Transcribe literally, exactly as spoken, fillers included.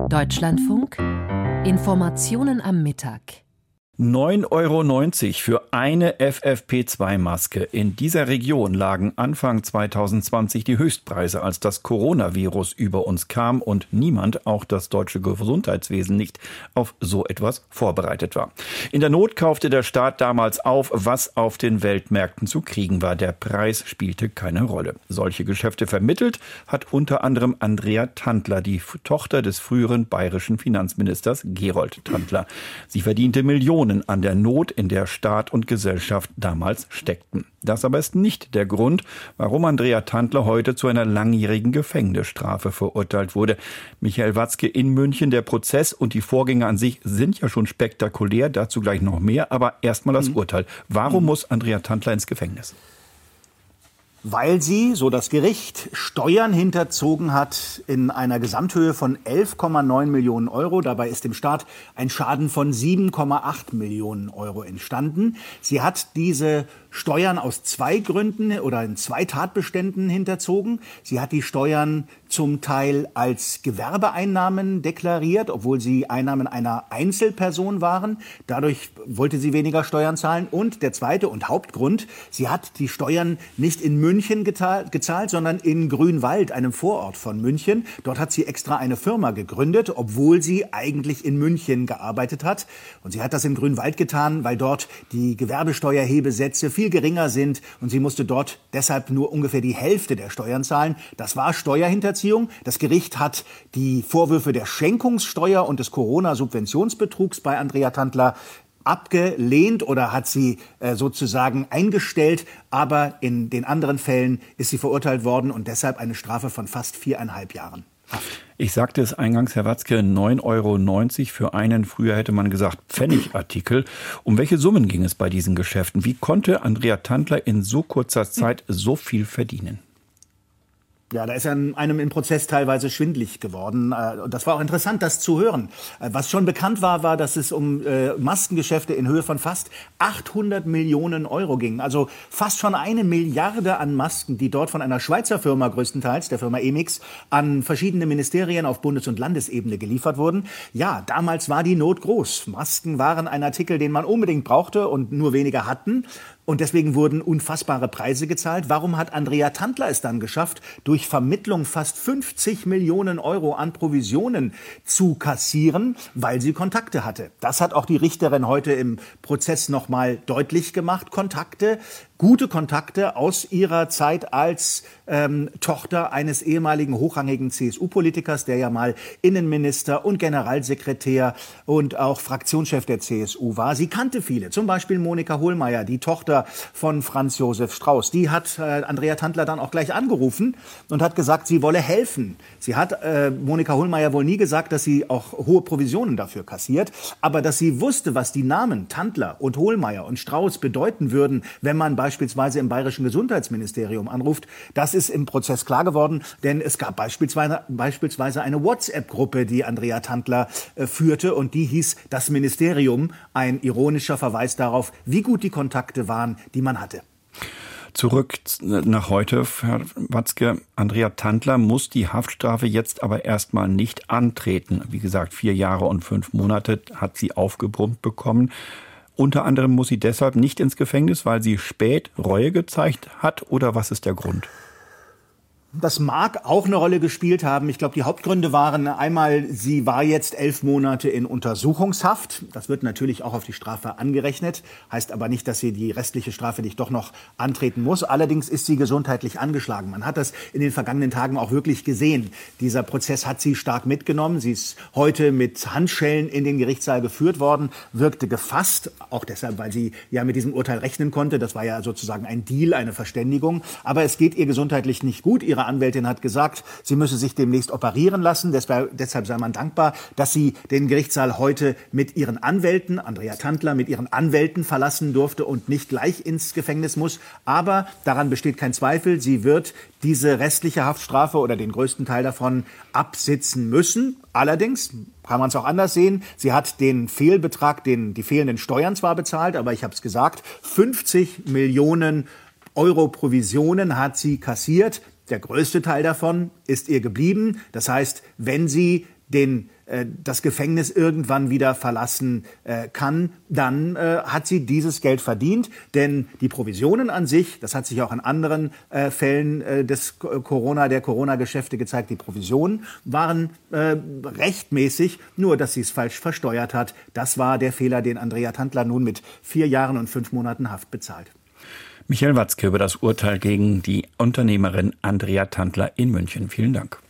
Deutschlandfunk, Informationen am Mittag. neun Euro neunzig für eine F F P zwei Maske. In dieser Region lagen Anfang zwanzig zwanzig die Höchstpreise, als das Coronavirus über uns kam und niemand, auch das deutsche Gesundheitswesen nicht, auf so etwas vorbereitet war. In der Not kaufte der Staat damals auf, was auf den Weltmärkten zu kriegen war. Der Preis spielte keine Rolle. Solche Geschäfte vermittelt hat unter anderem Andrea Tantler, die Tochter des früheren bayerischen Finanzministers Gerold Tantler. Sie verdiente Millionen an der Not, in der Staat und Gesellschaft damals steckten. Das aber ist nicht der Grund, warum Andrea Tantler heute zu einer langjährigen Gefängnisstrafe verurteilt wurde. Michael Watzke in München, der Prozess und die Vorgänge an sich sind ja schon spektakulär, dazu gleich noch mehr, aber erstmal das Urteil. Warum muss Andrea Tantler ins Gefängnis? Weil sie, so das Gericht, Steuern hinterzogen hat in einer Gesamthöhe von elf Komma neun Millionen Euro. Dabei ist dem Staat ein Schaden von sieben Komma acht Millionen Euro entstanden. Sie hat diese Steuern aus zwei Gründen oder in zwei Tatbeständen hinterzogen. Sie hat die Steuern zum Teil als Gewerbeeinnahmen deklariert, obwohl sie Einnahmen einer Einzelperson waren. Dadurch wollte sie weniger Steuern zahlen. Und der zweite und Hauptgrund, sie hat die Steuern nicht in München gezahlt, gezahlt, sondern in Grünwald, einem Vorort von München. Dort hat sie extra eine Firma gegründet, obwohl sie eigentlich in München gearbeitet hat. Und sie hat das in Grünwald getan, weil dort die Gewerbesteuerhebesätze viel geringer sind und sie musste dort deshalb nur ungefähr die Hälfte der Steuern zahlen. Das war Steuerhinterziehung. Das Gericht hat die Vorwürfe der Schenkungssteuer und des Corona-Subventionsbetrugs bei Andrea Tantler abgelehnt oder hat sie äh, sozusagen eingestellt. Aber in den anderen Fällen ist sie verurteilt worden und deshalb eine Strafe von fast viereinhalb Jahren Haft. Ich sagte es eingangs, Herr Watzke, neun Euro neunzig für einen, früher hätte man gesagt, Pfennigartikel. Um welche Summen ging es bei diesen Geschäften? Wie konnte Andrea Tantler in so kurzer Zeit so viel verdienen? Ja, da ist an einem im Prozess teilweise schwindlig geworden. Und das war auch interessant, das zu hören. Was schon bekannt war, war, dass es um Maskengeschäfte in Höhe von fast achthundert Millionen Euro ging. Also fast schon eine Milliarde an Masken, die dort von einer Schweizer Firma größtenteils, der Firma Emix, an verschiedene Ministerien auf Bundes- und Landesebene geliefert wurden. Ja, damals war die Not groß. Masken waren ein Artikel, den man unbedingt brauchte und nur weniger hatten. Und deswegen wurden unfassbare Preise gezahlt. Warum hat Andrea Tantler es dann geschafft, durch Vermittlung fast fünfzig Millionen Euro an Provisionen zu kassieren? Weil sie Kontakte hatte. Das hat auch die Richterin heute im Prozess nochmal deutlich gemacht. Kontakte, gute Kontakte aus ihrer Zeit als ähm, Tochter eines ehemaligen hochrangigen C S U-Politikers, der ja mal Innenminister und Generalsekretär und auch Fraktionschef der C S U war. Sie kannte viele, zum Beispiel Monika Hohlmeier, die Tochter von Franz Josef Strauß. Die hat äh, Andrea Tantler dann auch gleich angerufen und hat gesagt, sie wolle helfen. Sie hat äh, Monika Hohlmeier wohl nie gesagt, dass sie auch hohe Provisionen dafür kassiert, aber dass sie wusste, was die Namen Tantler und Hohlmeier und Strauß bedeuten würden, wenn man beispielsweise im bayerischen Gesundheitsministerium anruft. Das ist im Prozess klar geworden, denn es gab beispielsweise, beispielsweise eine WhatsApp-Gruppe, die Andrea Tantler äh, führte und die hieß Das Ministerium, ein ironischer Verweis darauf, wie gut die Kontakte waren, die man hatte. Zurück nach heute, Herr Watzke. Andrea Tantler muss die Haftstrafe jetzt aber erstmal nicht antreten. Wie gesagt, vier Jahre und fünf Monate hat sie aufgebrummt bekommen. Unter anderem muss sie deshalb nicht ins Gefängnis, weil sie spät Reue gezeigt hat, oder was ist der Grund? Das mag auch eine Rolle gespielt haben. Ich glaube, die Hauptgründe waren einmal, sie war jetzt elf Monate in Untersuchungshaft. Das wird natürlich auch auf die Strafe angerechnet. Heißt aber nicht, dass sie die restliche Strafe nicht doch noch antreten muss. Allerdings ist sie gesundheitlich angeschlagen. Man hat das in den vergangenen Tagen auch wirklich gesehen. Dieser Prozess hat sie stark mitgenommen. Sie ist heute mit Handschellen in den Gerichtssaal geführt worden, wirkte gefasst. Auch deshalb, weil sie ja mit diesem Urteil rechnen konnte. Das war ja sozusagen ein Deal, eine Verständigung. Aber es geht ihr gesundheitlich nicht gut. Ihre Anwältin hat gesagt, sie müsse sich demnächst operieren lassen. Deshalb, deshalb sei man dankbar, dass sie den Gerichtssaal heute mit ihren Anwälten, Andrea Tantler, mit ihren Anwälten verlassen durfte und nicht gleich ins Gefängnis muss. Aber daran besteht kein Zweifel, sie wird diese restliche Haftstrafe oder den größten Teil davon absitzen müssen. Allerdings kann man es auch anders sehen. Sie hat den Fehlbetrag, den, die fehlenden Steuern zwar bezahlt, aber ich habe es gesagt, fünfzig Millionen Euro Provisionen hat sie kassiert. Der größte Teil davon ist ihr geblieben. Das heißt, wenn sie den das Gefängnis irgendwann wieder verlassen kann, dann hat sie dieses Geld verdient. Denn die Provisionen an sich, das hat sich auch in anderen Fällen des Corona, der Corona-Geschäfte gezeigt, die Provisionen waren rechtmäßig, nur dass sie es falsch versteuert hat. Das war der Fehler, den Andrea Tantler nun mit vier Jahren und fünf Monaten Haft bezahlt. Michael Watzke über das Urteil gegen die Unternehmerin Andrea Tantler in München. Vielen Dank.